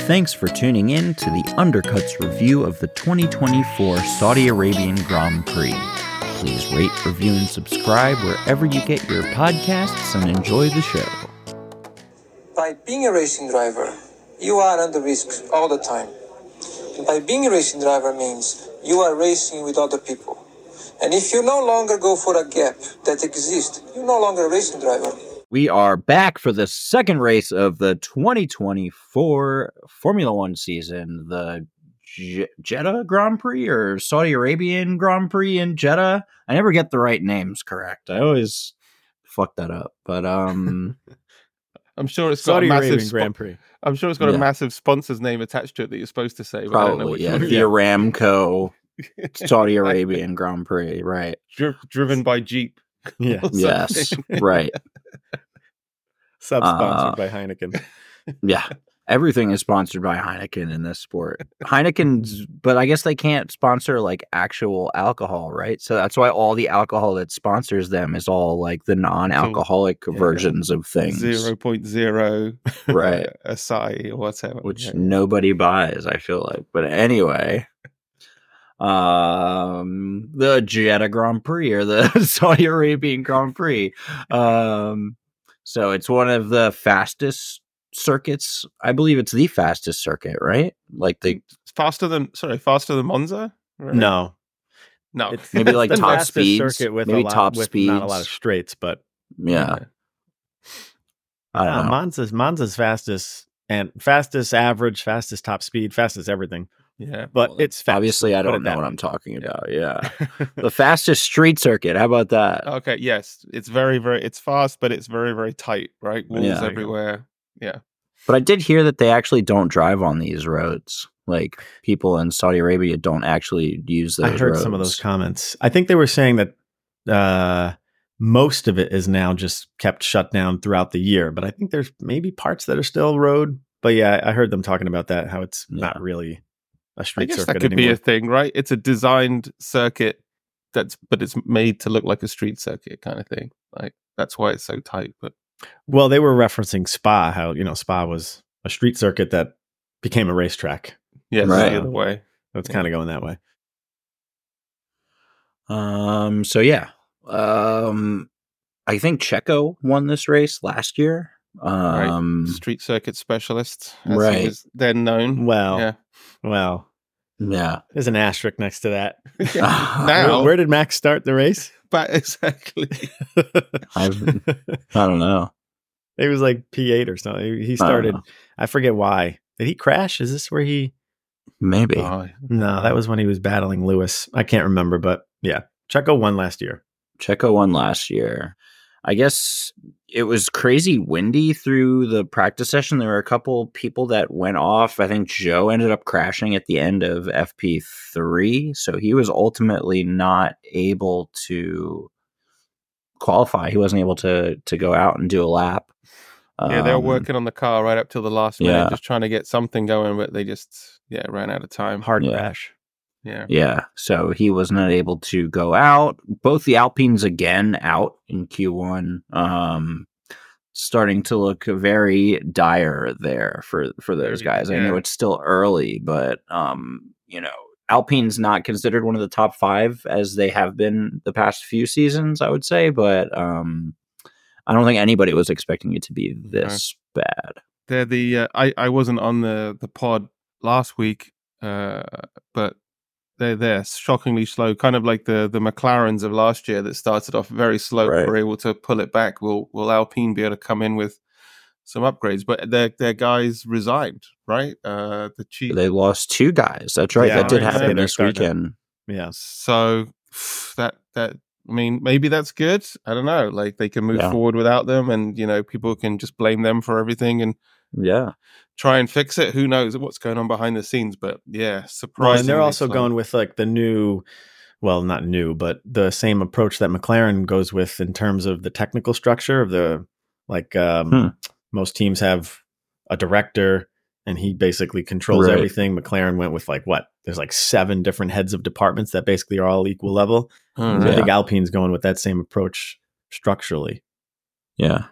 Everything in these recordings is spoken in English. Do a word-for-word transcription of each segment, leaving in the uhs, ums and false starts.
Thanks for tuning in to the Undercuts review of the twenty twenty-four Saudi Arabian Grand Prix. Please rate, review, and subscribe wherever you get your podcasts and enjoy the show. By being a racing driver, you are under risk all the time. And by being a racing driver means you are racing with other people. And if you no longer go for a gap that exists, you're no longer a racing driver. We are back for the second race of the twenty twenty-four Formula One season, the J- Jeddah Grand Prix or Saudi Arabian Grand Prix in Jeddah. I never get the right names correct. I always fuck that up. But um, I'm sure it's got Saudi a massive Arabian spo- Grand Prix. I'm sure it's got Yeah. a massive sponsor's name attached to it that you're supposed to say. But I don't know probably, which yeah, one. the Aramco Saudi Arabian Grand Prix, right? Dri- driven by Jeep. Yeah. or Yes, something. right. Sub-sponsored Uh, by Heineken. Yeah. Everything is sponsored by Heineken in this sport. Heineken's, but I guess they can't sponsor like actual alcohol, right? So that's why all the alcohol that sponsors them is all like the non-alcoholic Yeah. versions of things, Zero point zero, right? Acai or whatever. Which Yeah. nobody buys, I feel like. But anyway, um, the Jeddah Grand Prix or the Saudi Arabian Grand Prix. Um, so it's one of the fastest circuits. I believe it's the fastest circuit, right? Like the It's faster than sorry, faster than Monza. Right? No. no, It's, Maybe it's like the top fastest speeds, circuit with maybe a lot, top with not a lot of speeds. straights, but yeah, I don't uh, know. Monza's Monza's fastest and fastest average, fastest top speed, fastest everything. yeah, But Well, it's fast. Obviously, I Put don't it know that what way. I'm talking about. Yeah, the fastest street circuit. How about that? okay, yes, it's very, very, it's fast, but it's very, very tight, right? Walls Yeah. everywhere. Yeah, But I did hear that they actually don't drive on these roads. Like people in Saudi Arabia don't actually use those. I heard roads. some of those comments. I think they were saying that uh, most of it is now just kept shut down throughout the year, but I think there's maybe parts that are still road. But yeah, I heard them talking about that, how it's Yeah. not really a I street guess circuit that could anymore. be a thing, right? It's a designed circuit that's, but it's made to look like a street circuit kind of thing. Like that's why it's so tight. But Well, they were referencing Spa, how, you know, Spa was a street circuit that became a racetrack. yeah, it's Right. the other way. So it's Yeah. kind of going that way. Um. So yeah. Um. I think Checo won this race last year. Um. Street circuit specialist, as Right. he was then known. Well, yeah. well, Yeah. there's an asterisk next to that. Now, Where, where did Max start the race? but exactly. I've, I don't know. It was like P eight or something. He I don't started, know. I forget why. Did he crash? Is this where he? Maybe. Oh, No, that was when he was battling Lewis. I can't remember, but yeah, Checo won last year. Checo won last year. I guess it was crazy windy through the practice session. There were a couple people that went off. I think Joe ended up crashing at the end of F P three, so he was ultimately not able to qualify. He wasn't able to to go out and do a lap. yeah, they were Um, working on the car right up till the last minute, yeah. just trying to get something going, but they just yeah ran out of time. Hard Yeah. crash. Yeah, Yeah, so he was not able to go out. Both the Alpines again out in Q one. Um, starting to look very dire there for for those Very, guys. I know yeah. it's still early, but um, you know, Alpine's not considered one of the top five as they have been the past few seasons, I would say, but um, I don't think anybody was expecting it to be this bad. they're the uh, I I wasn't on the the pod last week, uh, but they're they're shockingly slow, kind of like the the McLarens of last year that started off very slow, Right. were able to pull it back. Will will Alpine be able to come in with some upgrades? But their their guys resigned, right? Uh, the chief. They lost two guys. That's right. Yeah, that did I happen know. this They're starting weekend. Yeah. So that that I mean, maybe that's good. I don't know. Like they can move Yeah. forward without them, and you know, people can just blame them for everything and Yeah. try and fix it. Who knows what's going on behind the scenes? But yeah, Well, surprisingly. and they're also slow. going with like the new, well, not new, but the same approach that McLaren goes with in terms of the technical structure of the, like um, Hmm. most teams have a director and he basically controls Right. everything. McLaren went with like what? There's like seven different heads of departments that basically are all equal level. Oh, So I Yeah. think Alpine's going with that same approach structurally. Yeah.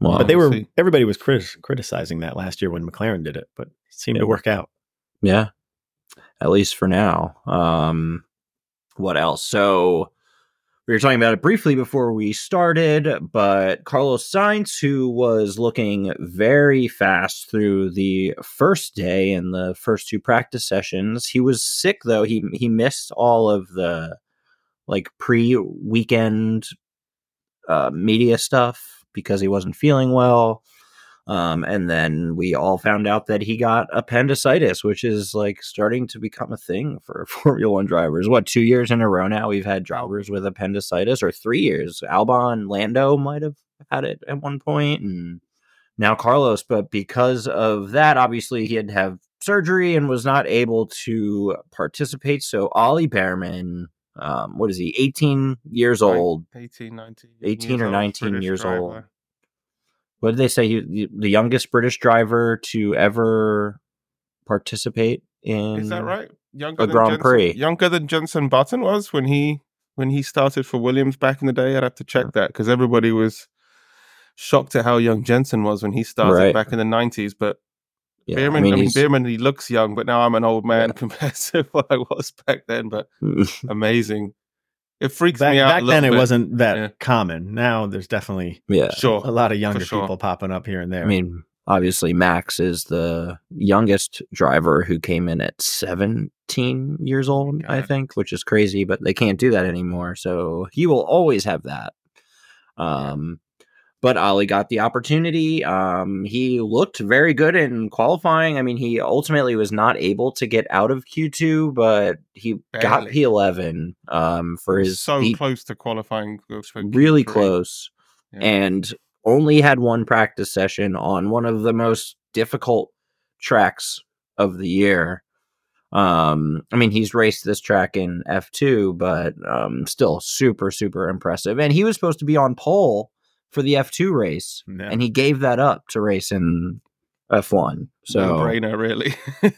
Well, but they we'll were see. everybody was crit- criticizing that last year when McLaren did it, but it seemed to work out. Yeah, at least for now. Um, what else? So we were talking about it briefly before we started, but Carlos Sainz, who was looking very fast through the first day and the first two practice sessions, he was sick though. He he missed all of the like pre-weekend uh, media stuff because he wasn't feeling well. Um, and then we all found out that he got appendicitis, which is like starting to become a thing for Formula One drivers. What, two years in a row now we've had drivers with appendicitis, or three years? Albon, Lando might have had it at one point, and now Carlos. But because of that, obviously he had to have surgery and was not able to participate. So Ollie Behrman, um, what is he, eighteen years old? eighteen, nineteen. eighteen or old, nineteen British years driver. old. What did they say? He, the youngest British driver to ever participate in Is that right? Younger a than Grand Jenson, Prix. Younger than Jenson Button was when he when he started for Williams back in the day. I'd have to check that because everybody was shocked at how young Jenson was when he started Right. back in the nineties. But Yeah, Behrman, I mean, I mean, he's- Behrman, he looks young, but now I'm an old man Yeah. compared to what I was back then. But amazing. It freaks Back, me out. back a then, little it bit. wasn't that Yeah. common. Now there's definitely yeah. Sure. a lot of younger sure. people popping up here and there. I mean, obviously, Max is the youngest driver who came in at seventeen years old, I God. think, which is crazy, but they can't do that anymore. So he will always have that. Um, But Ollie got the opportunity. Um, he looked very good in qualifying. I mean, he ultimately was not able to get out of Q two, but he got Barely. P eleven um, for He was his so he- close to qualifying. for really Q three. close, Yeah. and only had one practice session on one of the most difficult tracks of the year. Um, I mean, he's raced this track in F two, but um, still super, super impressive. And he was supposed to be on pole for the F two race, Yeah. and he gave that up to race in F one. So No brainer, really.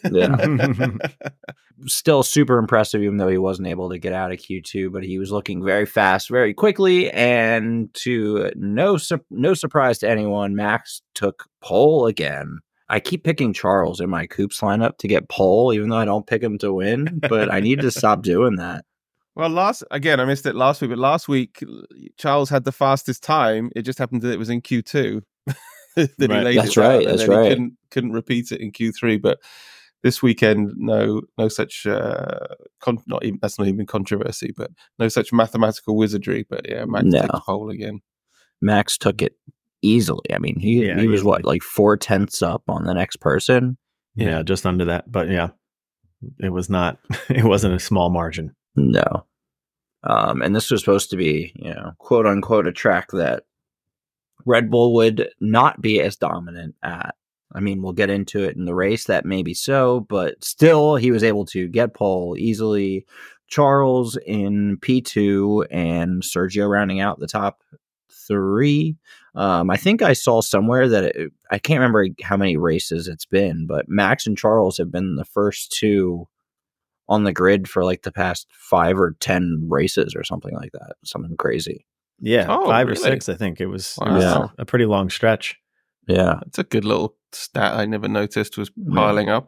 Yeah. Still super impressive, even though he wasn't able to get out of Q two, but he was looking very fast, very quickly. And to no, su- no surprise to anyone, Max took pole again. I keep picking Charles in my Coops lineup to get pole, even though I don't pick him to win, but I need to stop doing that. Well, last again, I missed it last week, but last week Charles had the fastest time. It just happened that it was in Q two. that he Right. laid That's it out, right, and that's then he right. couldn't couldn't repeat it in Q three. But this weekend, no no such uh, con- not even that's not even controversy, but no such mathematical wizardry. But yeah, Max No. takes pole again. Max took it easily. I mean, he, Yeah, he was easily. what, like four tenths up on the next person? yeah, just under that. But yeah, it was not, it wasn't a small margin. No. Um, and this was supposed to be, you know, quote unquote, a track that Red Bull would not be as dominant at. I mean, we'll get into it in the race, that may be so, but still, he was able to get pole easily. Charles in P two and Sergio rounding out the top three. Um, I think I saw somewhere that it, I can't remember how many races it's been, but Max and Charles have been the first two on the grid for like the past five or ten races or something like that. Something crazy. Yeah, Oh, five or really? six, I think. It was, it Wow. was Yeah. a pretty long stretch. Yeah. That's a good little stat I never noticed was piling up.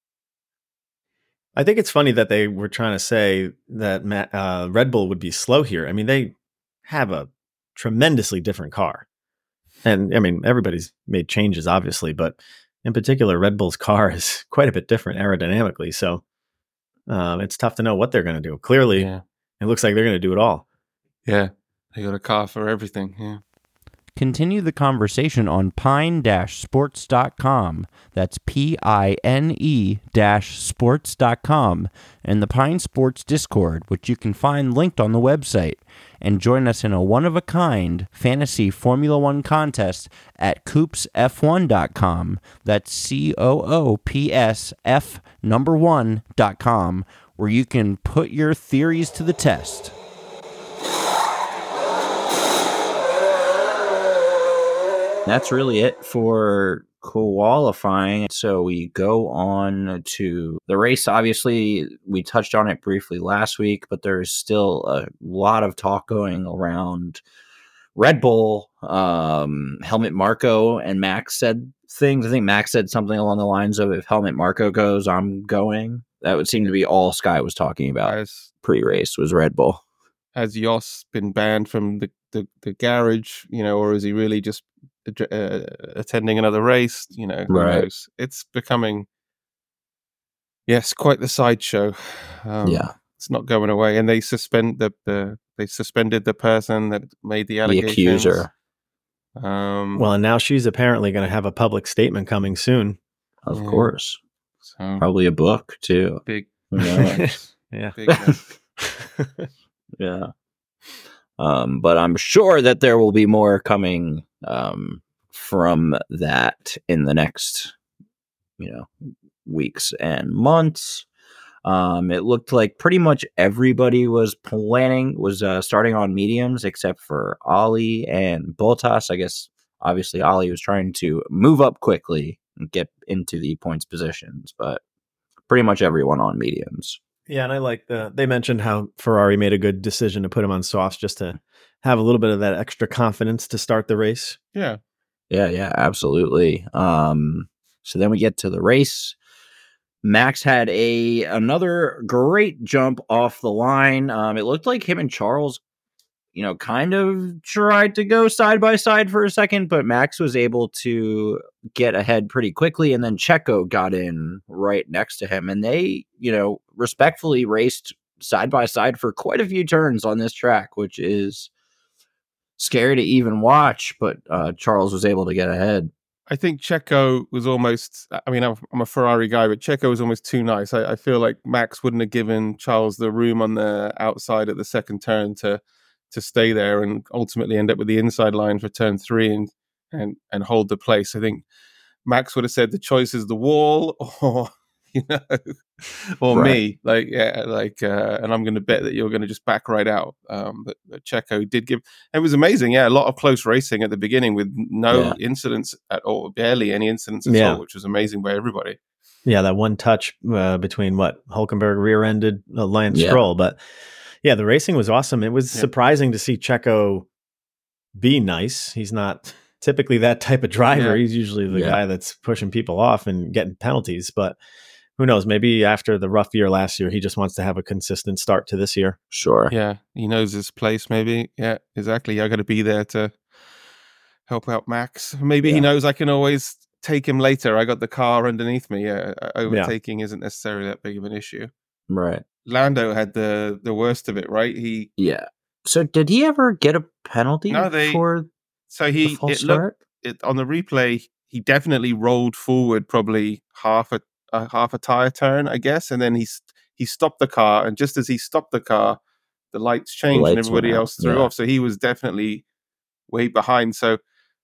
I think it's funny that they were trying to say that Matt, uh, Red Bull would be slow here. I mean, they have a tremendously different car. And I mean, everybody's made changes, obviously, but in particular, Red Bull's car is quite a bit different aerodynamically. So um, it's tough to know what they're going to do. Clearly, Yeah, it looks like they're going to do it all. yeah. They got a car for everything. Yeah. Continue the conversation on pine dash sports dot com. That's P I N E dash sports dot com and the Pine Sports Discord, which you can find linked on the website. And join us in a one-of-a-kind fantasy Formula One contest at coops f one dot com. That's C O O P S F number one dot com, where you can put your theories to the test. That's really it for qualifying. So we go on to the race. Obviously, we touched on it briefly last week, but there's still a lot of talk going around Red Bull Um, Helmut Marko and Max said things. I think Max said something along the lines of, if Helmut Marko goes, I'm going. That would seem to be all Sky was talking about Has, pre-race was Red Bull. Has Jos been banned from the, the, the garage, you know, or is he really just uh, attending another race? You know, who Right. knows? It's becoming, yes, quite the sideshow. Um, Yeah. It's not going away. And they suspend the, the they suspended the person that made the The allegations. accuser. Um, Well, and now she's apparently going to have a public statement coming soon. Of Yeah. course. so Probably a book, too. big, Who knows? Yeah. big mess. Yeah. Um, but I'm sure that there will be more coming um, from that in the next, you know, weeks and months. Um, it looked like pretty much everybody was planning, was uh, starting on mediums except for Ollie and Bottas. I guess, obviously, Ollie was trying to move up quickly and get into the points positions, but pretty much everyone on mediums. Yeah, and I like the. They mentioned how Ferrari made a good decision to put him on softs just to have a little bit of that extra confidence to start the race. Yeah. Yeah, yeah, absolutely. Um, so then we get to the race. Max had a another great jump off the line. Um, it looked like him and Charles, you know, kind of tried to go side by side for a second, but Max was able to get ahead pretty quickly, and then Checo got in right next to him, and they, you know, respectfully raced side by side for quite a few turns on this track, which is scary to even watch, but uh, Charles was able to get ahead. I think Checo was almost, I mean, I'm, I'm a Ferrari guy, but Checo was almost too nice. I, I feel like Max wouldn't have given Charles the room on the outside at the second turn to to stay there and ultimately end up with the inside line for turn three and and, and hold the place. I think Max would have said the choice is the wall or, you know, or Right. me. Like, yeah, like, uh, and I'm going to bet that you're going to just back right out. Um, but, but Checo did give, it was amazing. Yeah, a lot of close racing at the beginning with no Yeah. incidents at all, barely any incidents at Yeah. all, which was amazing by everybody. Yeah, that one touch uh, between what Hulkenberg rear-ended uh, Lance Yeah. Stroll, but yeah, the racing was awesome. It was Yeah. surprising to see Checo be nice. He's not typically that type of driver. Yeah. He's usually the Yeah. guy that's pushing people off and getting penalties. But who knows? Maybe after the rough year last year, he just wants to have a consistent start to this year. Sure. Yeah, he knows his place, maybe. Yeah, exactly. I got to be there to help out Max. Maybe Yeah. he knows I can always take him later. I got the car underneath me. Yeah, overtaking isn't necessarily that big of an issue. Right. Lando had the the worst of it, right? He Yeah. So did he ever get a penalty No, they- for so the he false it looked start? it, on the replay. He definitely rolled forward probably half a, a half a tire turn, I guess, and then he st- he stopped the car, and just as he stopped the car, the lights changed and lights everybody went out, else threw yeah. off. So he was definitely way behind. So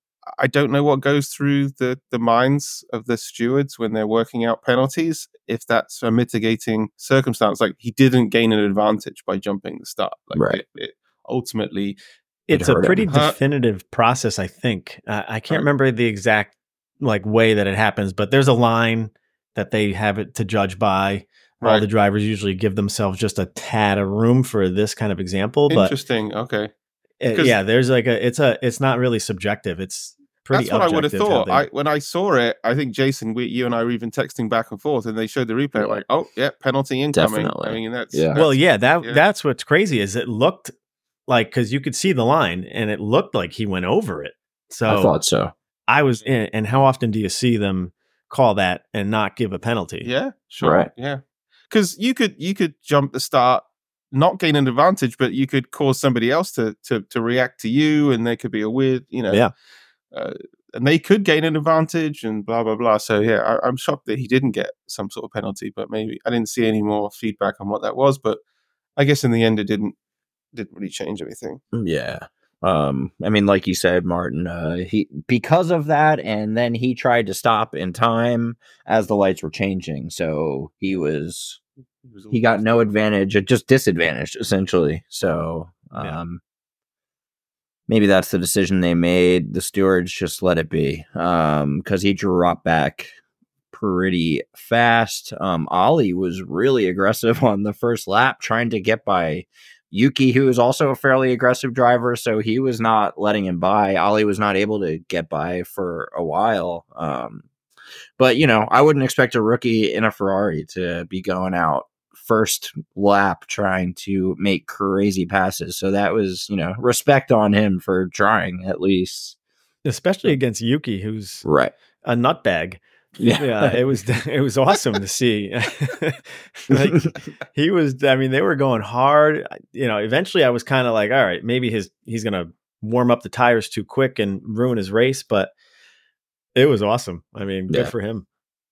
I don't know what goes through the, the minds of the stewards when they're working out penalties, if that's a mitigating circumstance. Like, he didn't gain an advantage by jumping the start. Like, Right. It, it ultimately, It It's a hurt pretty him. Huh? definitive process, I think. Uh, I can't Right. remember the exact like way that it happens, but there's a line that they have it to judge by. All Right. the drivers usually give themselves just a tad of room for this kind of example, but interesting. Okay. uh, 'Cause- yeah, there's like a it's a it's not really subjective. It's pretty. That's what I would have objective how thought. they- I when I saw it, I think Jason, we, you and I were even texting back and forth, and they showed the replay. I'm like, oh yeah, penalty incoming. Definitely. I mean, that's Yeah. that's- well, yeah, that yeah. that's what's crazy is it looked like because you could see the line and it looked like he went over it. So I thought so. I was in, and how often do you see them call that and not give a penalty? Yeah, sure. Right. Yeah. Because you could you could jump the start, not gain an advantage, but you could cause somebody else to to to react to you, and there could be a weird, you know, Yeah. uh, and they could gain an advantage, and blah blah blah. So yeah, I, I'm shocked that he didn't get some sort of penalty, but maybe I didn't see any more feedback on what that was. But I guess in the end, it didn't didn't really change anything. Yeah. Um, I mean, like you said, Martin, uh, he because of that, and then he tried to stop in time as the lights were changing. So he was he got no advantage, uh, just disadvantaged essentially. So um, Yeah. maybe that's the decision they made. The stewards just let it be um, because he dropped back pretty fast. Um, Ollie was really aggressive on the first lap, trying to get by Yuki, who is also a fairly aggressive driver, so he was not letting him by. Ollie was not able to get by for a while. Um, but, you know, I wouldn't expect a rookie in a Ferrari to be going out first lap trying to make crazy passes. So that was, you know, respect on him for trying at least. Especially against Yuki, who's right. a nutbag. Yeah. yeah, it was it was awesome to see. Like, he was, I mean, they were going hard. You know, eventually I was kind of like, all right, maybe his he's gonna warm up the tires too quick and ruin his race, but it was awesome. I mean, good yeah. for him.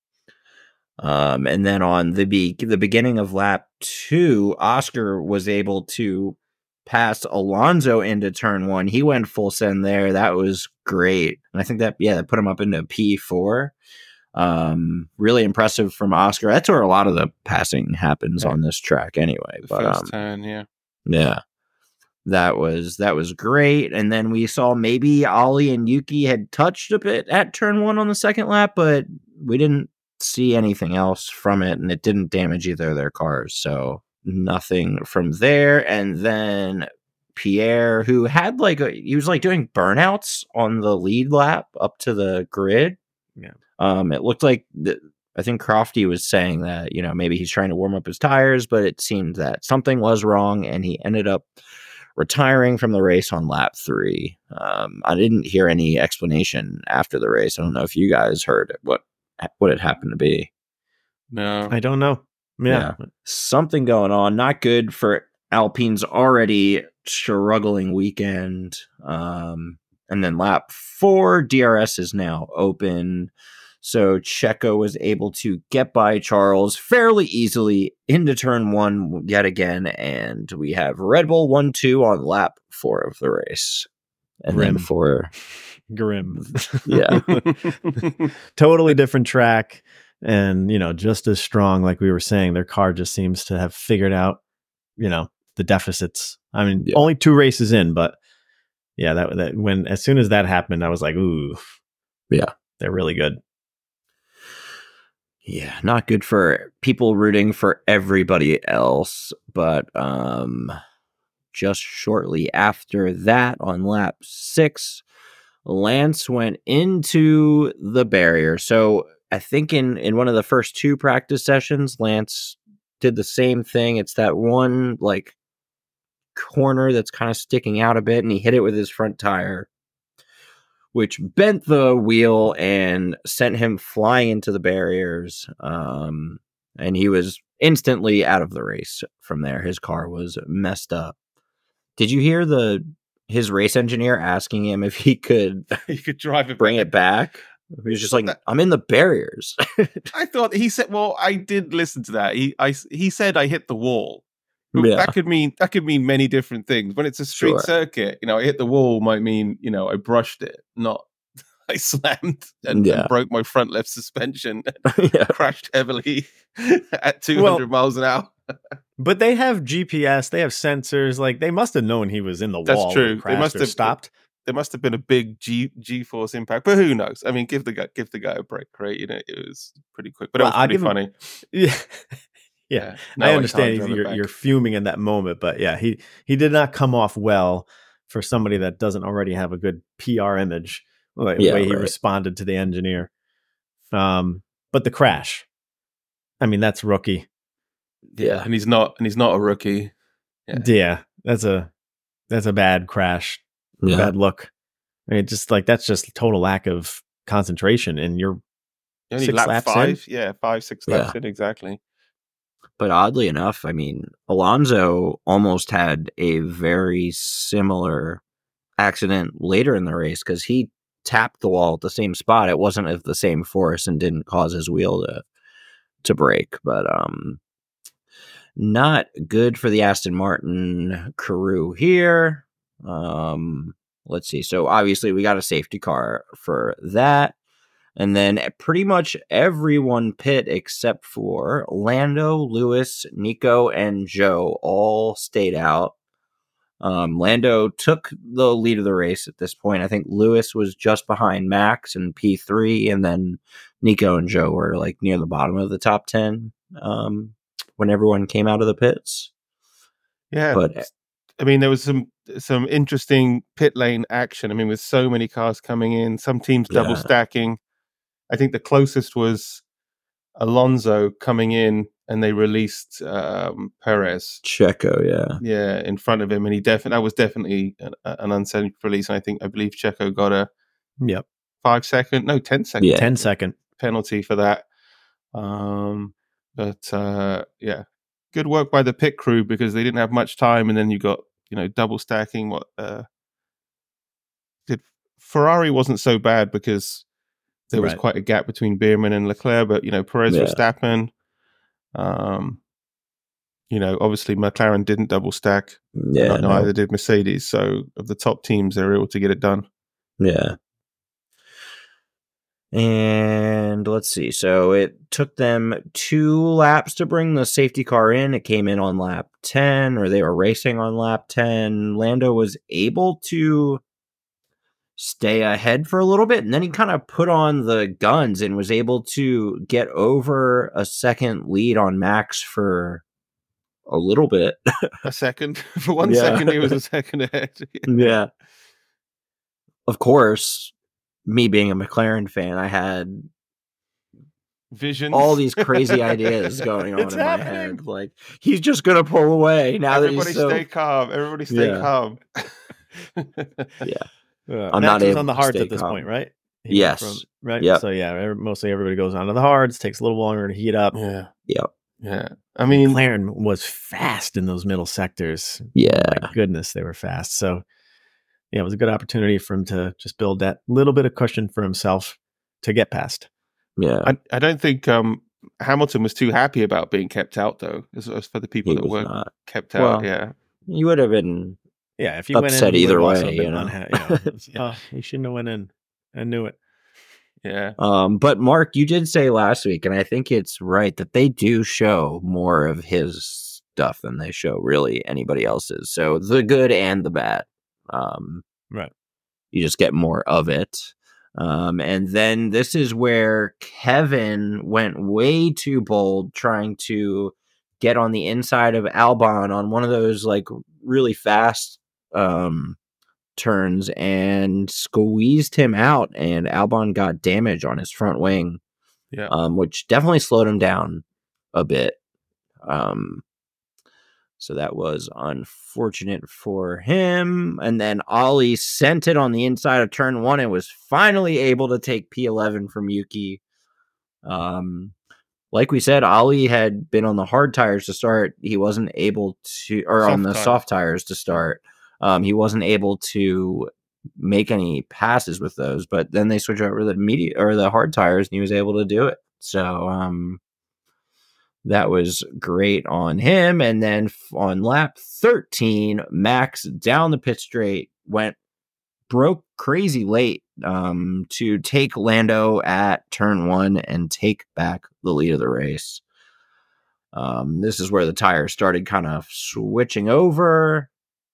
Um, and then on the be- the beginning of lap two, Oscar was able to pass Alonso into turn one. He went full send there. That was great. And I think that, yeah, that put him up into P four. Um, really impressive from Oscar. That's where a lot of the passing happens yeah. on this track anyway. The but, first um, turn, yeah. Yeah. That was that was great. And then we saw maybe Ollie and Yuki had touched a bit at turn one on the second lap, but we didn't see anything else from it, and it didn't damage either of their cars. So nothing from there. And then Pierre, who had like a, he was like doing burnouts on the lead lap up to the grid. Yeah. Um, it looked like the, I think Crofty was saying that, you know, maybe he's trying to warm up his tires, but it seemed that something was wrong, and he ended up retiring from the race on lap three. Um, I didn't hear any explanation after the race. I don't know if you guys heard what what it happened to be. No, I don't know. Yeah. yeah. Something going on. Not good for Alpine's already struggling weekend. Um, and then lap four, D R S is now open. So Checo was able to get by Charles fairly easily into turn one yet again. And we have Red Bull one two on lap four of the race. And Grim. then for Grim. yeah. Totally different track. And, you know, just as strong, like we were saying, their car just seems to have figured out, you know, the deficits. I mean, Yeah. only two races in, but yeah, that, that when, as soon as that happened, I was like, ooh, yeah, they're really good. Yeah, not good for people rooting for everybody else. But um, just shortly after that, on lap six, Lance went into the barrier. So I think in, in one of the first two practice sessions, Lance did the same thing. It's that one like corner that's kind of sticking out a bit, and he hit it with his front tire, which bent the wheel and sent him flying into the barriers. Um, and he was instantly out of the race from there. His car was messed up. Did you hear the his race engineer asking him if he could you could drive it, bring it back? He was just like, I'm in the barriers. I thought he said, well, I did listen to that. He I, he said I hit the wall. Yeah. That could mean that could mean many different things. When it's a street Sure. circuit, you know, I hit the wall might mean, you know, I brushed it, not I slammed and, Yeah. and broke my front left suspension and Yeah. crashed heavily at two hundred Well, miles an hour. But they have G P S, they have sensors. Like, they must have known he was in the That's wall. true. When he They crashed must or have- stopped. There must have been a big G G force impact, but who knows? I mean, give the guy give the guy a break, right? You know, it was pretty quick, but Well, it was I'll pretty give him- funny. Yeah. Yeah. No, I can't understand drive it you're, back. you're fuming in that moment, but yeah, he, he did not come off well for somebody that doesn't already have a good P R image, the Yeah, way he right. responded to the engineer. Um, but the crash, I mean, that's rookie. Yeah. and he's not, and he's not a rookie. Yeah. Yeah, that's a that's a bad crash, Yeah. bad look. I mean, just like that's just total lack of concentration, and you're Only Six lap laps five, yeah, five, six laps Yeah. in exactly. But oddly enough, I mean, Alonso almost had a very similar accident later in the race because he tapped the wall at the same spot. It wasn't of the same force and didn't cause his wheel to to break. But um, not good for the Aston Martin crew here. Um, let's see. So obviously we got a safety car for that. And then pretty much everyone pit except for Lando, Lewis, Nico, and Joe all stayed out. Um, Lando took the lead of the race at this point. I think Lewis was just behind Max in P three, and then Nico and Joe were like near the bottom of the top ten um, when everyone came out of the pits. Yeah, But I mean, there was some some interesting pit lane action. I mean, with so many cars coming in, some teams double Yeah. stacking. I think the closest was Alonso coming in, and they released um, Perez. Checo, yeah. Yeah, in front of him, and he definitely that was definitely an, an unsafe release. And I think I believe Checo got a Yep. five second, no, ten second Yeah. ten second. penalty for that. Um, but uh, yeah, good work by the pit crew because they didn't have much time, and then you got you know double stacking. What uh, did Ferrari wasn't so bad because there was Right. quite a gap between Beerman and Leclerc, but you know Perez, Yeah. Verstappen. Um, you know, obviously McLaren didn't double stack. Yeah. No, no. neither did Mercedes. So of the top teams, they were able to get it done. Yeah. And let's see. So it took them two laps to bring the safety car in. It came in on lap ten, or they were racing on lap ten. Lando was able to stay ahead for a little bit, and then he kind of put on the guns and was able to get over a second lead on Max for a little bit. A second. For one Yeah. second, he was a second ahead. Yeah. Of course, me being a McLaren fan, I had Visions. all these crazy ideas going on It's in my happening. head. Like, he's just going to pull away now Everybody that he's so... stay calm. Everybody stay Yeah. calm. Yeah. Uh, I'm Max not was able on the to hards stay at this calm. point, right? He went Yes. from- right. Yep. So yeah, every- mostly everybody goes onto the hards. Takes a little longer to heat up. Yeah. Yep. Yeah. I mean, McLaren was fast in those middle sectors. Yeah. My goodness, they were fast. So yeah, it was a good opportunity for him to just build that little bit of cushion for himself to get past. Yeah. I, I don't think um, Hamilton was too happy about being kept out, though, as, as for the people He that was weren't not. kept out. Well, yeah. You would have been... Yeah, if you went in, Upset he either would have also way, been you know? unha- you know, Yeah. oh, he shouldn't have went in. I knew it. Yeah. Um, but Mark, you did say last week, and I think it's right, that they do show more of his stuff than they show really anybody else's. So the good and the bad. Um, Right. You just get more of it. Um, and then this is where Kevin went way too bold trying to get on the inside of Albon on one of those like really fast um, turns and squeezed him out, and Albon got damage on his front wing, Yeah. um, which definitely slowed him down a bit. Um, so that was unfortunate for him. And then Ollie sent it on the inside of turn one and was finally able to take P eleven from Yuki. Um, like we said, Ollie had been on the hard tires to start. He wasn't able to, or Soft on the tires. soft tires to start. Um, he wasn't able to make any passes with those, but then they switched over to the media or the hard tires, and he was able to do it. So um, that was great on him. And then on lap thirteen, Max down the pit straight went broke crazy late um, to take Lando at turn one and take back the lead of the race. Um, this is where the tires started kind of switching over.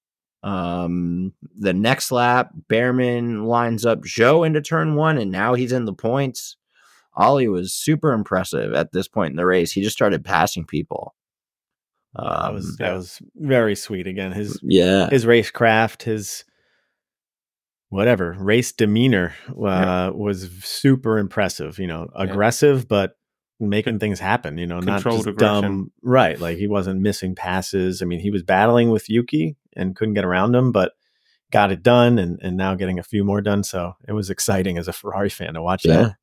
Um, the next lap, Behrman lines up Zhou into turn one, and now he's in the points. Ollie was super impressive at this point in the race. He just started passing people. Um, that was that was very sweet. Again, his yeah, his racecraft, his whatever race demeanor uh, Yeah. was super impressive. You know, Yeah. aggressive, but making things happen. You know, not Controlled just aggression. dumb. Right, like he wasn't missing passes. I mean, he was battling with Yuki and couldn't get around him, but got it done, and and now getting a few more done. So it was exciting as a Ferrari fan to watch yeah. that.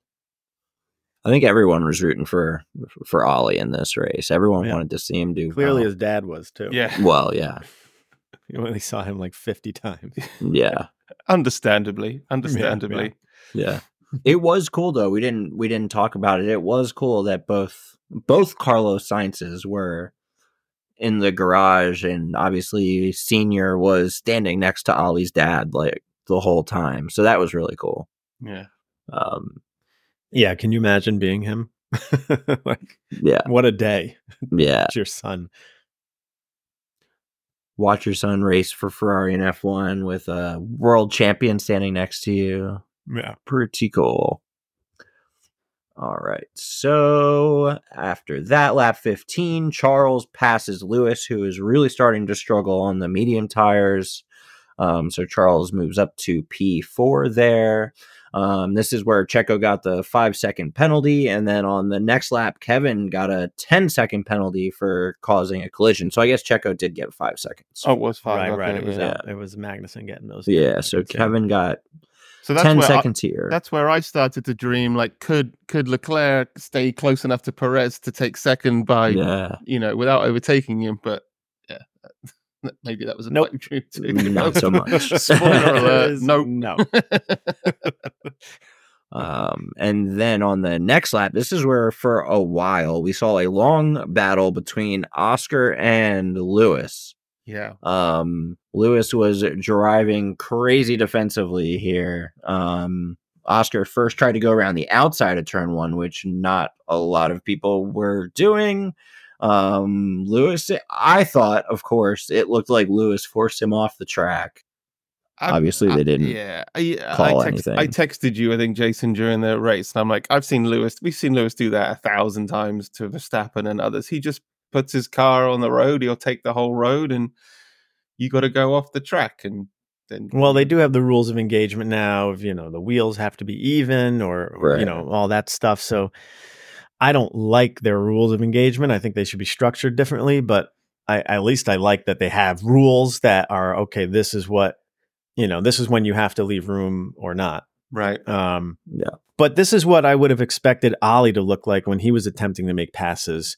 I think everyone was rooting for for Ollie in this race. Everyone Yeah. wanted to see him do Clearly, well. his dad was too. Yeah. Well, yeah, You only saw him like fifty times. yeah, Understandably. Understandably. yeah. It was cool though. We didn't we didn't talk about it. It was cool that both both Carlos Sainzes were in the garage, and obviously Senior was standing next to Ollie's dad like the whole time. So that was really cool. Yeah. Um, Yeah, can you imagine being him? Like, yeah, what a day! yeah. It's your son. Watch your son race for Ferrari in F one with a world champion standing next to you. Yeah, Pretty cool. All right. So after that, lap fifteen, Charles passes Lewis, who is really starting to struggle on the medium tires. Um, so Charles moves up to P four there. Um, this is where Checo got the five second penalty. And then on the next lap, Kevin got a ten second penalty for causing a collision. So I guess Checo did get five seconds. Oh, it was five. Right, okay, right. It was yeah. it was Magnussen getting those. Yeah. So Kevin got So that's ten where seconds I, here. That's where I started to dream. Like, could could Leclerc stay close enough to Perez to take second by, yeah. you know, without overtaking him? But yeah, maybe that was a Nope. pipe dream too. Not so much. Spoiler alert. Nope. No. Um, and then on the next lap, this is where for a while we saw a long battle between Oscar and Lewis. Yeah. Um, Lewis was driving crazy defensively here. Um, Oscar first tried to go around the outside of turn one, which not a lot of people were doing. Um, Lewis, I thought, of course, it looked like Lewis forced him off the track. I, Obviously, I, they didn't Yeah, I, call I, text, anything. I texted you, I think, Jason, during the race, and I'm like, I've seen Lewis. We've seen Lewis do that a thousand times to Verstappen and others. He just puts his car on the road. He'll take the whole road, and you got to go off the track. And then, Well, they do have the rules of engagement now. Of, you know, the wheels have to be even, or, or Right. you know, all that stuff. So I don't like their rules of engagement. I think they should be structured differently. But I, at least I like that they have rules that are okay. This is what. You know, this is when you have to leave room or not. right. Um, Yeah. But this is what I would have expected Ollie to look like when he was attempting to make passes.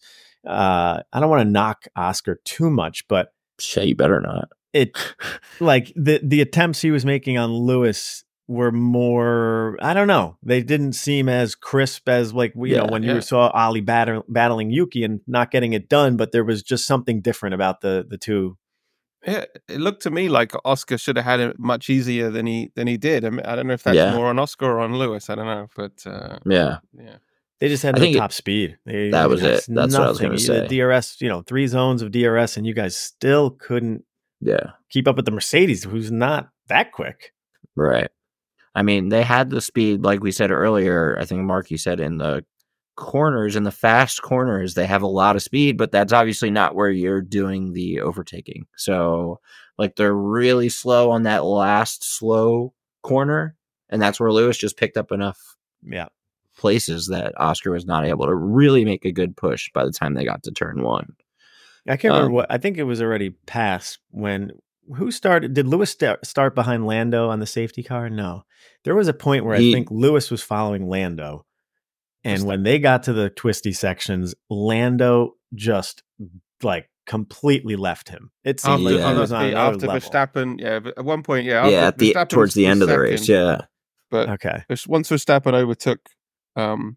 Uh, I don't want to knock Oscar too much, but Shit, you better not. it like the the attempts he was making on Lewis were more, I don't know. They didn't seem as crisp as like, you Yeah, know, when yeah. you saw Ollie batter, battling Yuki and not getting it done, but there was just something different about the the two. Yeah, it looked to me like Oscar should have had it much easier than he than he did. I, mean, I don't know if that's Yeah. more on Oscar or on Lewis. I don't know, but uh, Yeah. yeah, They just had I no think it- top speed. They, that was that's it. That's what I was gonna nothing. say. The D R S, you know, three zones of D R S, and you guys still couldn't Yeah. keep up with the Mercedes, who's not that quick. Right. I mean, they had the speed, like we said earlier. I think Mark, you said in the corners, in the fast corners, they have a lot of speed, but that's obviously not where you're doing the overtaking. So, like, they're really slow on that last slow corner, and that's where Lewis just picked up enough Yeah. places that Oscar was not able to really make a good push by the time they got to turn one. I can't remember Um, what, I think it was already past when, who started, did Lewis start, start behind Lando on the safety car? No. There was a point where He- I think Lewis was following Lando. And Just- when they got to the twisty sections, Lando just like completely left him. It seemed after, like Yeah. he oh, was that's on the- another after level. Verstappen, yeah, but at one point, yeah, after yeah, at the Verstappen towards the was end of the race, second, yeah. But Okay. once Verstappen overtook um,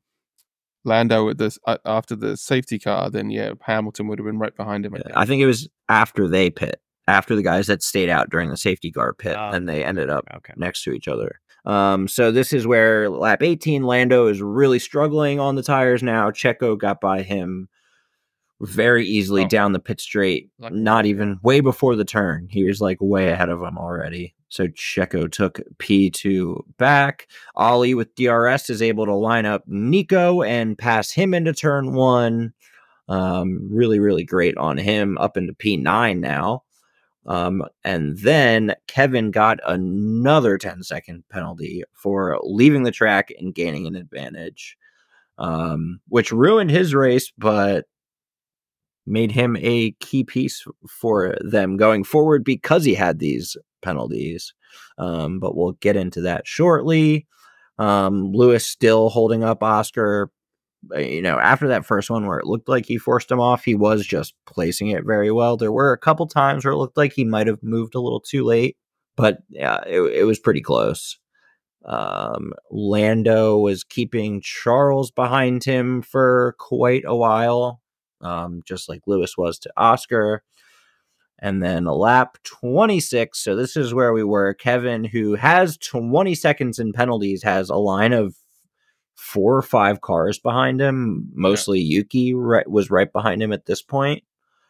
Lando at this uh, after the safety car, then yeah, Hamilton would have been right behind him. I think. I think it was after they pit, after the guys that stayed out during the safety car pit, Oh, and they ended up Okay. next to each other. Um, so this is where lap eighteen, Lando is really struggling on the tires now. Checo got by him very easily Oh. down the pit straight, Like- not even way before the turn. He was like way ahead of him already. So Checo took P two back. Ollie with D R S is able to line up Nico and pass him into turn one. Um, really, really great on him up into P nine now. Um, and then Kevin got another ten second penalty for leaving the track and gaining an advantage, um, which ruined his race, but made him a key piece for them going forward because he had these penalties. Um, but we'll get into that shortly. Um, Lewis still holding up Oscar. You know, after that first one where it looked like he forced him off, he was just placing it very well. There were a couple times where it looked like he might have moved a little too late, but yeah, it, it was pretty close. Um, Lando was keeping Charles behind him for quite a while, um, just like Lewis was to Oscar. And then lap twenty-six. So this is where we were. Kevin, who has twenty seconds in penalties, has a line of four or five cars behind him. Mostly yeah. Yuki right, was right behind him at this point.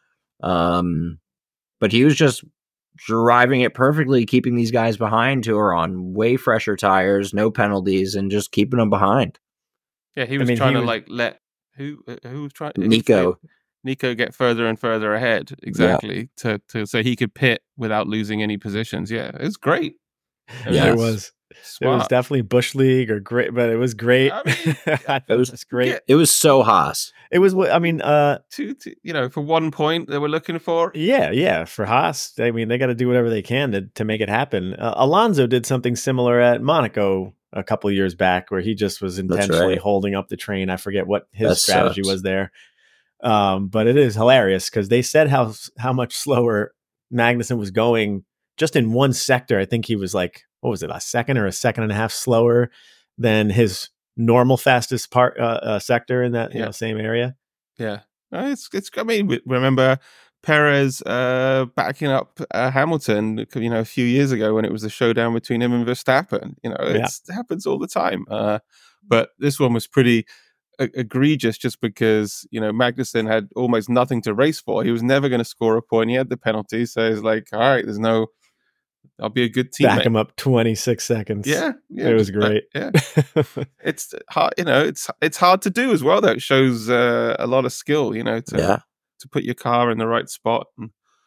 Um, but he was just driving it perfectly, keeping these guys behind who are on way fresher tires, no penalties, and just keeping them behind. Yeah, he was I mean, trying he to was- like let who who was trying who Nico. played- Nico get further and further ahead, exactly, to to so he could pit without losing any positions. Yeah, it was great. I mean, Yeah. it that's was. It smart. was definitely Bush League or great, but it was great. I mean, I thought it was- it was great. Yeah. It was so Haas. It was. what I mean, uh, two, two, you know, for one point they were looking for. yeah, yeah. For Haas, I mean, they got to do whatever they can to to make it happen. Uh, Alonso did something similar at Monaco a couple of years back, where he just was intentionally right. holding up the train. I forget what his That strategy sucks. was there, um, but it is hilarious because they said how how much slower Magnussen was going just in one sector. I think he was like, what was it, a second or a second and a half slower than his normal fastest part uh, uh, sector in that you Yeah. know same area. Yeah, Uh, it's it's. I mean, we- remember Perez uh, backing up uh, Hamilton, you know, a few years ago when it was a showdown between him and Verstappen. You know, Yeah. it's, it happens all the time. Uh, but this one was pretty e- egregious, just because you know Magnussen had almost nothing to race for. He was never going to score a point. He had the penalty, so he's like, all right, there's no. I'll be a good teammate. Back him up twenty-six seconds. Yeah, yeah, It was just back- great. yeah, it's hard. You know, it's it's hard to do as well. Though it shows uh, a lot of skill. You know, to Yeah. to put your car in the right spot. And,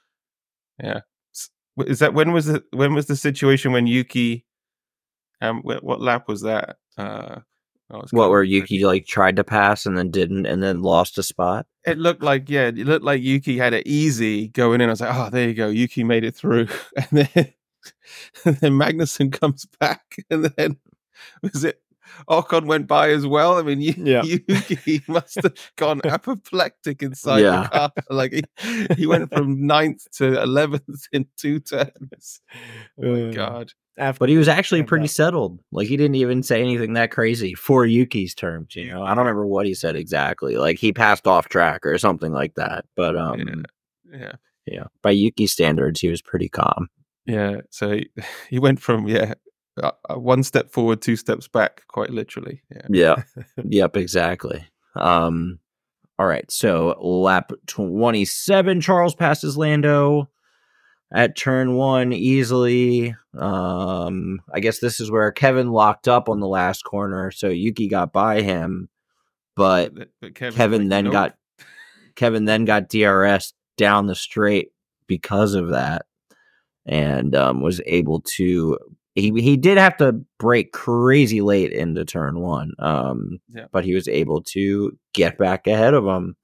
yeah, S- is that when was the when was the situation when Yuki? Um, what, what lap was that? Uh, oh, it's What kind where of- Yuki like tried to pass and then didn't and then lost a spot? It looked like yeah, it looked like Yuki had it easy going in. I was like, oh, there you go, Yuki made it through, and then and then Magnussen comes back, and then was it Ocon went by as well? I mean, Yu- Yeah. Yuki must have gone apoplectic inside Yeah. the car. Like he, he went from ninth to eleventh in two turns. Oh my Uh, god! After, But he was actually Yeah, pretty but- settled. Like he didn't even say anything that crazy for Yuki's terms. You know, I don't remember what he said exactly. Like he passed off track or something like that. But um, Yeah. yeah, by Yuki's standards, he was pretty calm. Yeah, so he, he went from yeah uh, uh, one step forward, two steps back, quite literally. Yeah, Yeah. Yep. Exactly. Um. All right. So lap twenty-seven, Charles passes Lando at turn one easily. Um. I guess this is where Kevin locked up on the last corner, so Yuki got by him, but but, but Kevin's Kevin like, then nope. got Kevin then got D R S down the straight because of that, and um, was able to. He he did have to brake crazy late into turn one, um, Yeah. but he was able to get back ahead of him.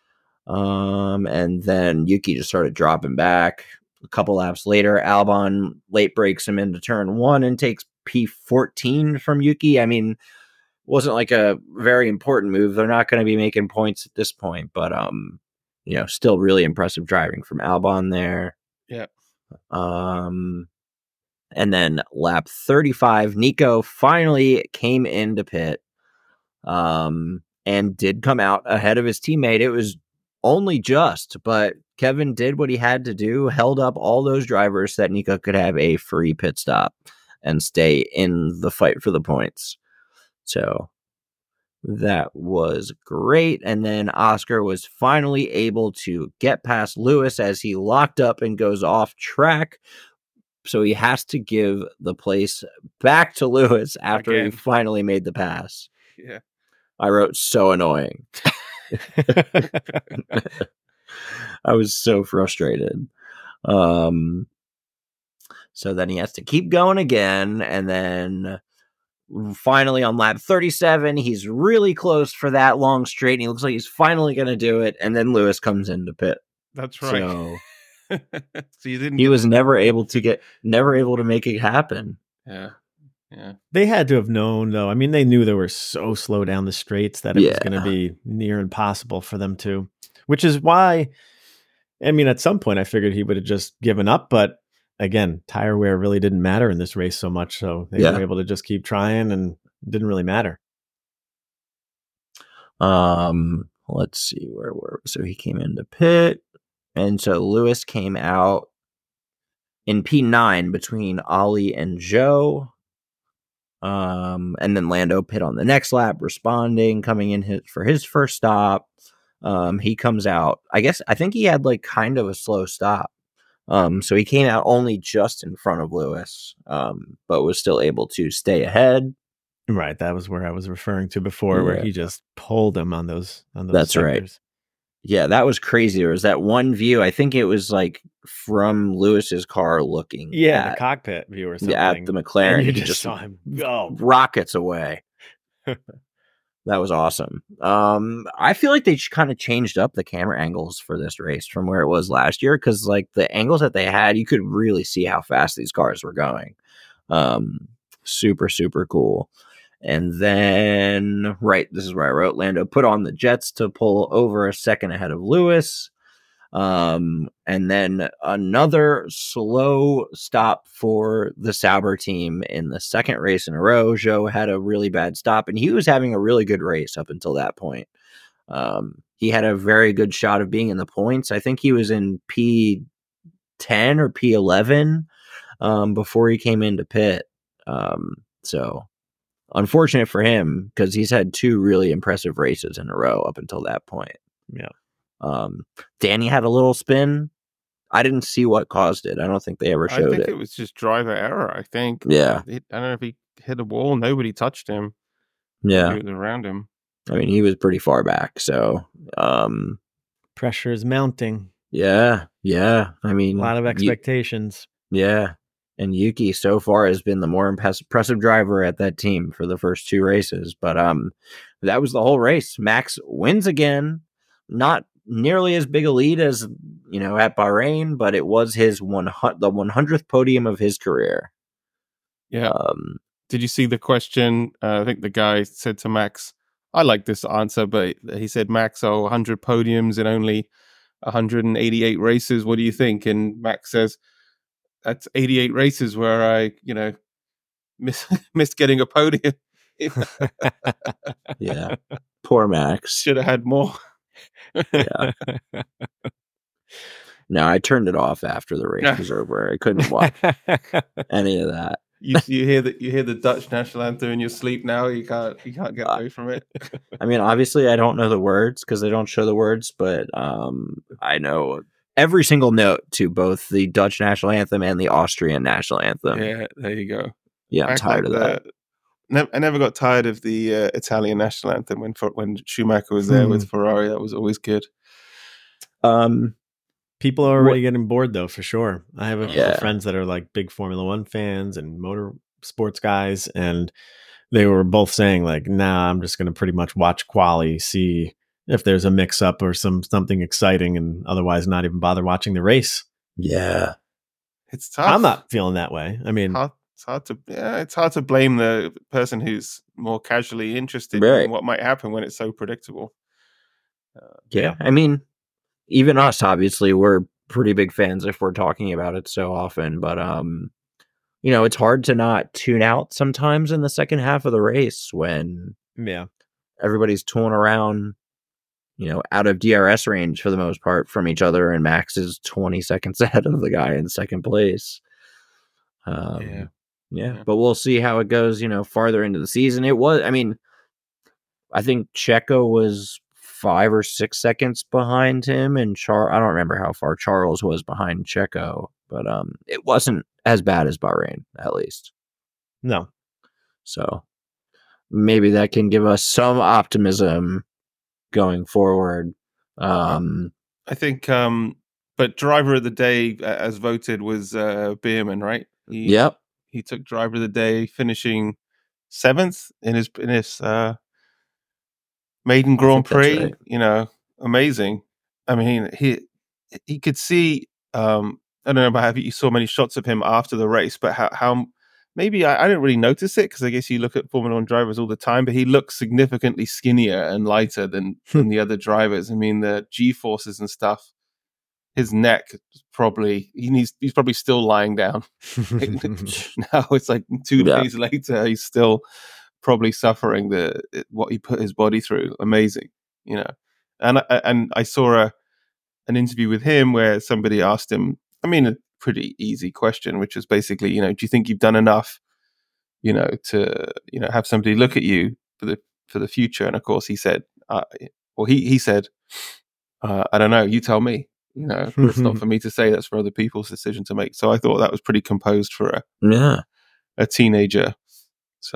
Um, and then Yuki just started dropping back. A couple laps later, Albon late breaks him into turn one and takes P fourteen from Yuki. I mean, wasn't like a very important move. They're not going to be making points at this point, but um, you know, still really impressive driving from Albon there. Yeah. Um, and then lap thirty-five, Nico finally came into pit, um, and did come out ahead of his teammate. It was only just, but Kevin did what he had to do, held up all those drivers so that Nico could have a free pit stop and stay in the fight for the points. So that was great. And then Oscar was finally able to get past Lewis as he locked up and goes off track. So he has to give the place back to Lewis after Again. he finally made the pass. Yeah. I wrote so annoying. I was so frustrated. Um, so then he has to keep going again. And then finally on lap thirty-seven, he's really close for that long straight. And he looks like he's finally going to do it. And then Lewis comes into pit. That's right. So So you didn't. he get- was never able to get, never able to make it happen. Yeah. Yeah. They had to have known, though. I mean, they knew they were so slow down the straights that it was Yeah. going to be near impossible for them to, which is why, I mean, at some point I figured he would have just given up. But again, tire wear really didn't matter in this race so much. So they Yeah. were able to just keep trying and it didn't really matter. Um, let's see where were so he came into pit, and so Lewis came out in P nine between Ollie and Joe. Um, and then Lando pit on the next lap, responding, coming in his, for his first stop. Um, he comes out. I guess I think he had like kind of a slow stop. Um, so he came out only just in front of Lewis, um, but was still able to stay ahead. Right, that was where I was referring to before, Yeah. where he just pulled him on those on those That's right. sectors. Yeah, that was crazy. There was that one view. I think it was like from Lewis's car looking Yeah, the at, cockpit view or something. at the McLaren. And you He just, just saw him go. rockets away. That was awesome. Um, I feel like they kind of changed up the camera angles for this race from where it was last year, because like the angles that they had, you could really see how fast these cars were going. Um, super, super cool. And then, right, this is where I wrote, Lando put on the jets to pull over a second ahead of Lewis. Um, and then another slow stop for the Sauber team in the second race in a row. Zhou had a really bad stop, and he was having a really good race up until that point. Um, he had a very good shot of being in the points. I think he was in P ten or P eleven um, before he came into pit. Um, so unfortunate for him, because he's had two really impressive races in a row up until that point. Yeah. Um, Danny had a little spin. I didn't see what caused it. I don't think they ever I showed think it. it was just driver error. I think. Yeah. It, I don't know if he hit a wall. Nobody touched him. Yeah. Nobody was around him. I mean, he was pretty far back. So, um, Pressure is mounting. yeah. Yeah. I mean, A lot of expectations. Y- yeah. And Yuki so far has been the more impressive driver at that team for the first two races. But um, that was the whole race. Max wins again. Not nearly as big a lead as, you know, at Bahrain, but it was his one the one hundredth podium of his career. Yeah. Um, Did you see the question? Uh, I think the guy said to Max, I like this answer, but he said, Max, oh, one hundred podiums in only one hundred eighty-eight races. What do you think? And Max says, that's eighty-eight races where I, you know, miss, missed getting a podium. Yeah. Poor Max. Should have had more. Yeah. No, I turned it off after the race was over. I couldn't watch any of that. You, you hear that you hear the Dutch national anthem in your sleep now. You can't you can't get away from it. I mean, obviously, I don't know the words because they don't show the words, but um, I know every single note to both the Dutch national anthem and the Austrian national anthem. Yeah, there you go. Yeah, I'm I tired like of that. Ne- I never got tired of the uh, Italian national anthem when when Schumacher was there Hmm. with Ferrari. That was always good. Um, People are already getting bored, though, for sure. I have a couple Yeah. friends that are like big Formula One fans and motor sports guys, and they were both saying like, "Nah, I'm just going to pretty much watch quali, see if there's a mix-up or some something exciting, and otherwise not even bother watching the race." yeah, It's tough. I'm not feeling that way. I mean, Hard, it's hard to yeah, it's hard to blame the person who's more casually interested Right. in what might happen when it's so predictable. yeah. I mean, even us, obviously, we're pretty big fans if we're talking about it so often. But um, you know, it's hard to not tune out sometimes in the second half of the race when yeah, everybody's tooling around, you know, out of D R S range for the most part from each other, and Max is twenty seconds ahead of the guy in second place. Um, Yeah. yeah. Yeah. But we'll see how it goes, you know, farther into the season. It was, I mean, I think Checo was five or six seconds behind him, and Char, I don't remember how far Charles was behind Checo, but um, it wasn't as bad as Bahrain, at least. no, So maybe that can give us some optimism going forward. Um, I think, um, but driver of the day, uh, as voted, was uh, Beerman, right? He, yep. he took driver of the day, finishing seventh in his in his uh, maiden Grand think that's Prix. right. You know, amazing. I mean, he he could see. Um, I don't know about if you saw many shots of him after the race, but how how maybe I, I didn't really notice it because I guess you look at Formula One drivers all the time, but he looks significantly skinnier and lighter than than the other drivers. I mean, the G forces and stuff. His neck is probably he needs. He's probably still lying down. Now it's like two Yeah. days later, he's still probably suffering the what he put his body through. Amazing, you know. And I, and I saw a an interview with him where somebody asked him. I mean, a pretty easy question, which is basically, you know, do you think you've done enough, you know, to you know have somebody look at you for the for the future? And of course, he said, uh, well, he he said, uh, I don't know. You tell me. You know, it's not for me to say. That's for other people's decision to make. So I thought that was pretty composed for a, Yeah. a teenager. So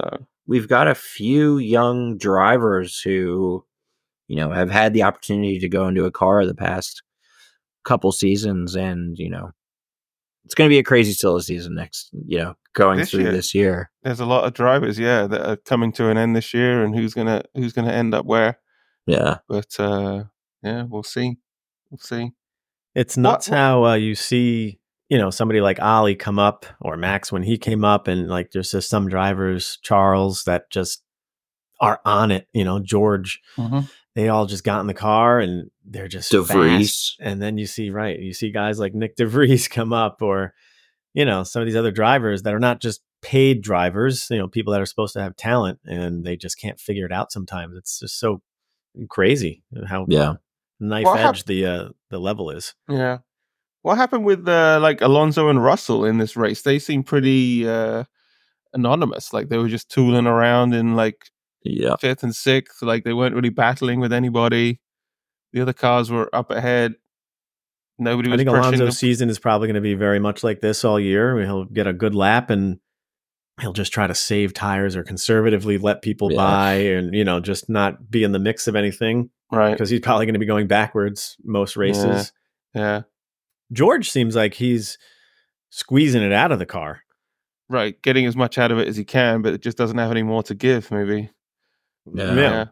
we've got a few young drivers who, you know, have had the opportunity to go into a car the past couple seasons, and you know, it's going to be a crazy silly season next, you know, going This through year. this year. There's a lot of drivers, yeah, that are coming to an end this year, and who's gonna who's gonna end up where. Yeah, But uh, yeah, we'll see. We'll see. It's nuts what- how uh, you see, you know, somebody like Ollie come up, or Max when he came up, and like there's just some drivers, Charles, that just are on it. You know, George, Mhm. they all just got in the car and they're just De Vries. fast. And then you see, right, you see guys like Nick De Vries come up, or you know, some of these other drivers that are not just paid drivers, you know, people that are supposed to have talent and they just can't figure it out sometimes. It's just so crazy how yeah, knife What edge hap- the uh, the level is. Yeah. What happened with uh, like Alonso and Russell in this race? They seem pretty uh, anonymous. Like they were just tooling around in like yeah. fifth and sixth. Like they weren't really battling with anybody. The other cars were up ahead. Nobody I was think pressuring Alonso's them. season is probably going to be very much like this all year. He'll get a good lap and he'll just try to save tires or conservatively let people Yeah. by, and you know, just not be in the mix of anything, Right. because he's probably going to be going backwards most races. Yeah. George seems like he's squeezing it out of the car. Right. Getting as much out of it as he can, but it just doesn't have any more to give, maybe. Yeah. Yeah.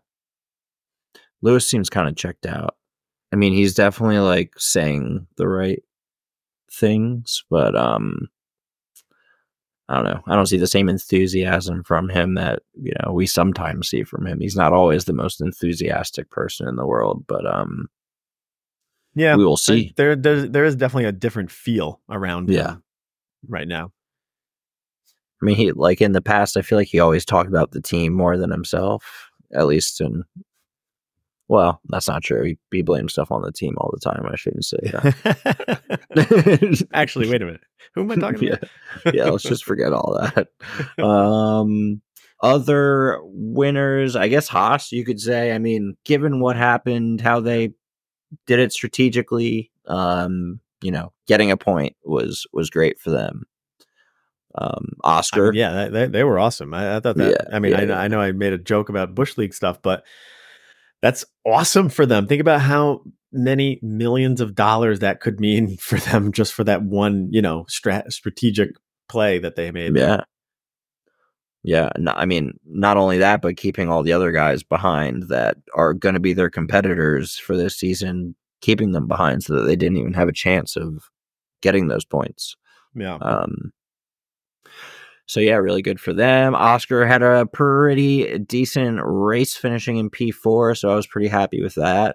Lewis seems kind of checked out. I mean, he's definitely like saying the right things, but um, I don't know. I don't see the same enthusiasm from him that, you know, we sometimes see from him. He's not always the most enthusiastic person in the world, but um, Yeah, we will see. There, there, there is definitely a different feel around him Yeah. right now. I mean, he like in the past, I feel like he always talked about the team more than himself, at least in. Well, that's not true. He, he blames stuff on the team all the time. I shouldn't say that. Actually, wait a minute. Who am I talking yeah. about? yeah, let's just forget all that. Um, other winners, I guess Haas, you could say. I mean, given what happened, how they did it strategically, um, you know, getting a point was was great for them. Um, Oscar, I mean, yeah, they, they were awesome. I, I thought that. Yeah, I mean, yeah, I, yeah. I know I made a joke about Bush League stuff, but that's awesome for them. Think about how many millions of dollars that could mean for them just for that one, you know, strat- strategic play that they made. Yeah. Yeah. No, I mean, not only that, but keeping all the other guys behind that are going to be their competitors for this season, keeping them behind so that they didn't even have a chance of getting those points. Yeah. Um, so, yeah, really good for them. Oscar had a pretty decent race finishing in P four, so I was pretty happy with that.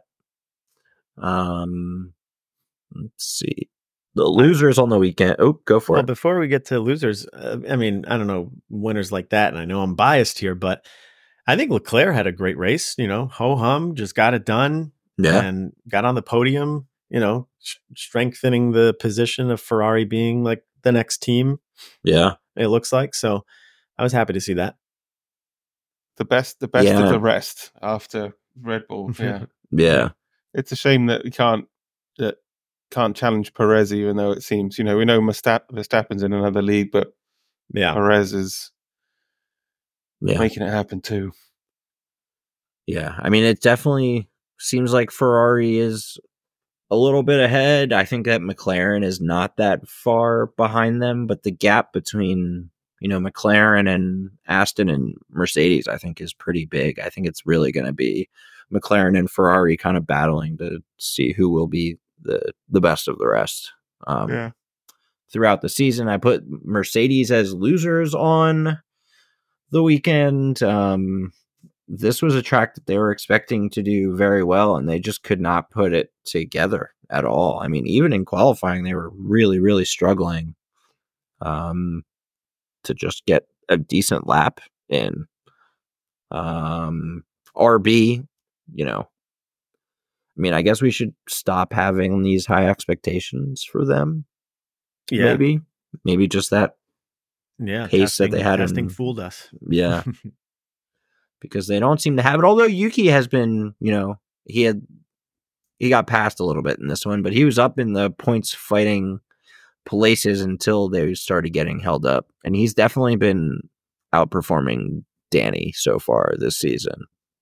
Um, let's see. The losers on the weekend. Oh, go for Well, it. before we get to losers, uh, I mean, I don't know winners like that, and I know I'm biased here, but I think Leclerc had a great race. You know, ho hum, just got it done, Yeah. and got on the podium. You know, sh- strengthening the position of Ferrari being like the next team. Yeah. It looks like so. I was happy to see that. The best, the best Yeah. of the rest after Red Bull. Yeah. Yeah. It's a shame that we can't that can't challenge Perez, even though it seems, you know, we know Verstapp- Verstappen's in another league, but Yeah, Perez is Yeah. making it happen too. Yeah. I mean, it definitely seems like Ferrari is a little bit ahead. I think that McLaren is not that far behind them, but the gap between, you know, McLaren and Aston and Mercedes, I think, is pretty big. I think it's really going to be McLaren and Ferrari kind of battling to see who will be the, the best of the rest. Um, Yeah. Throughout the season, I put Mercedes as losers on the weekend. Um, this was a track that they were expecting to do very well, and they just could not put it together at all. I mean, even in qualifying, they were really, really struggling um, to just get a decent lap in. Um, R B, you know, I mean, I guess we should stop having these high expectations for them. yeah, Maybe, maybe just that yeah. pace that testing, they had testing in- fooled us. Yeah. Because they don't seem to have it. Although Yuki has been, you know, he had he got passed a little bit in this one, but he was up in the points fighting places until they started getting held up. And he's definitely been outperforming Danny so far this season.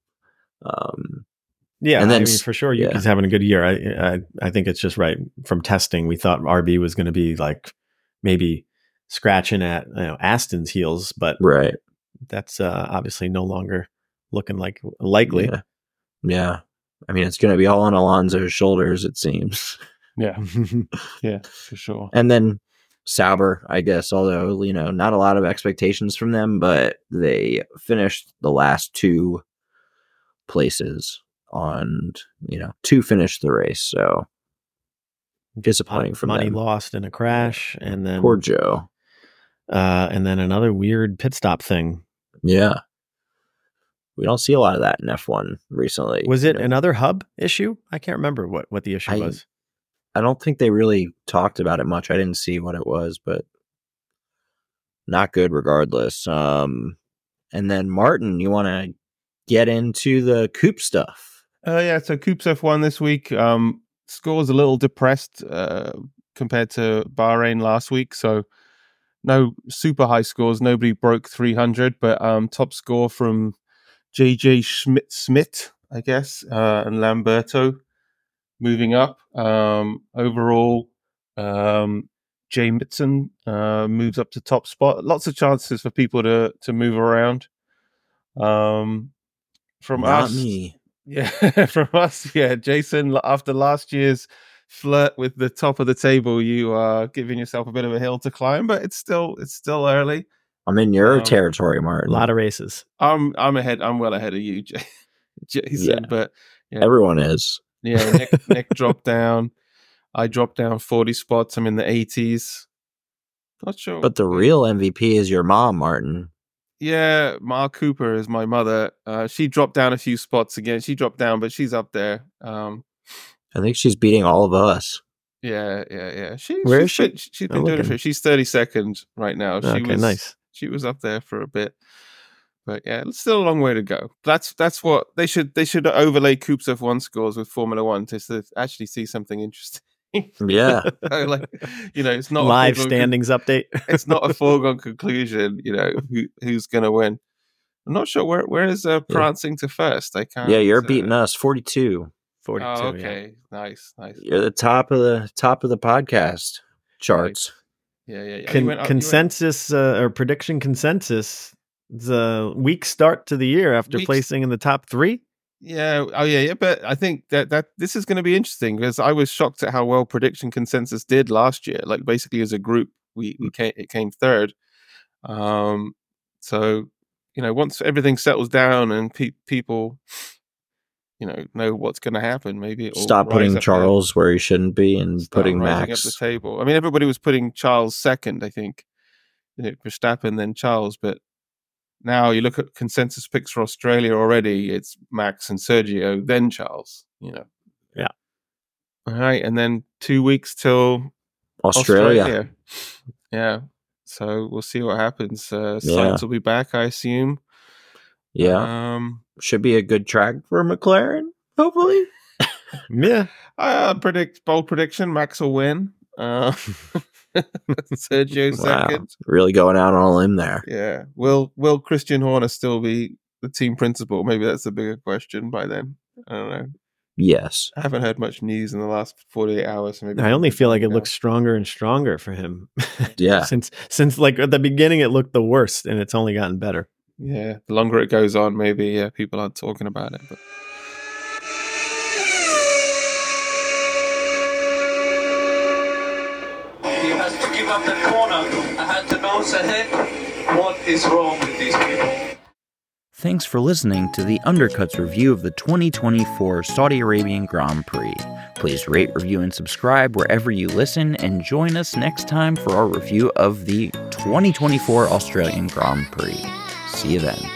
Um, Yeah, and then, I mean, for sure, yeah. Yuki's having a good year. I, I I think it's just right from testing. We thought R B was going to be like maybe scratching at, you know, Aston's heels, but right. that's uh, obviously no longer looking like likely. Yeah. yeah. I mean, it's going to be all on Alonso's shoulders, it seems. Yeah, yeah, for sure. And then Sauber, I guess, although, you know, not a lot of expectations from them, but they finished the last two places on, you know, to finish the race. So disappointing from money them. lost in a crash, and then Poor Joe. Uh, and then another weird pit stop thing. Yeah. We don't see a lot of that in F one recently. Was it you know? another hub issue? I can't remember what, what the issue I, was. I don't think they really talked about it much. I didn't see what it was, but not good regardless. Um, and then Martin, you want to get into the Coupe stuff? Uh, yeah, so Coupe's F one this week. Um, score's a little depressed uh, compared to Bahrain last week. So no super high scores. Nobody broke three hundred, but um, top score from J J Schmidt, Smith, I guess, uh, and Lamberto moving up. Um, overall, um, Jay Mitson uh, moves up to top spot. Lots of chances for people to to move around. Um, from Not us, me. yeah, from us, yeah, Jason. After last year's flirt with the top of the table, you are giving yourself a bit of a hill to climb, but it's still it's still early. I'm in your Um, territory, A Martin. lot of races. I'm I'm ahead. I'm well ahead of you, J- Jason. Yeah. But yeah, Everyone is. yeah, Nick, Nick dropped down. I dropped down forty spots. I'm in the eighties. Not sure. But the real M V P is your mom, Martin. Yeah, Ma Cooper is my mother. Uh, she dropped down a few spots again. She dropped down, but she's up there. Um, I think she's beating all of us. yeah, yeah, yeah. She, Where she's is she? Been, she's been I'm doing it looking. for. She's thirty-second right now. She Okay, was nice. She was up there for a bit, but yeah, it's still a long way to go. That's that's what they should they should overlay Coupe's F one scores with Formula One to, to actually see something interesting. Yeah. So, like, you know, it's not Live a foregone, standings update. it's not a foregone conclusion. You know, who who's going to win. I'm not sure where where is uh, prancing to first. I can't. Yeah, you're uh, beating us forty-two. forty-two. Oh, yeah. okay, nice, nice. You're the top of the top of the podcast charts. Yeah, yeah, yeah. Con- You went up- you went- consensus uh, or prediction consensus. It's a weak start to the year after Weak- placing in the top three. Yeah. Oh, yeah, yeah. But I think that that this is going to be interesting because I was shocked at how well prediction consensus did last year. Like basically as a group, we we came it came third. Um. So you know, once everything settles down and pe- people, you know, know what's going to happen, maybe it'll Stop rise putting up Charles where he shouldn't be the, and start putting rising Max. up the table. I mean, everybody was putting Charles second. I think, you know, Verstappen then Charles, but now you look at consensus picks for Australia already. It's Max and Sergio, then Charles. You know. Yeah. All right, and then two weeks till Australia. Australia. Yeah. So we'll see what happens. Uh, Yeah. Sainz will be back, I assume. Yeah. Um, Should be a good track for McLaren, hopefully. Yeah. I predict bold prediction: Max will win. Uh, Sergio Wow. second. Really going out on a limb there. Yeah. Will Will Christian Horner still be the team principal? Maybe that's a bigger question by then. I don't know. Yes. I haven't heard much news in the last forty-eight hours. So maybe I only feel like it now. looks stronger and stronger for him. Yeah. since since like at the beginning it looked the worst, and it's only gotten better. Yeah, the longer it goes on, maybe yeah, people aren't talking about it. But He has to give up the corner. I had to nose ahead. What is wrong with these people? Thanks for listening to the Undercuts review of the twenty twenty-four Saudi Arabian Grand Prix. Please rate, review, and subscribe wherever you listen, and join us next time for our review of the twenty twenty-four Australian Grand Prix. See you then.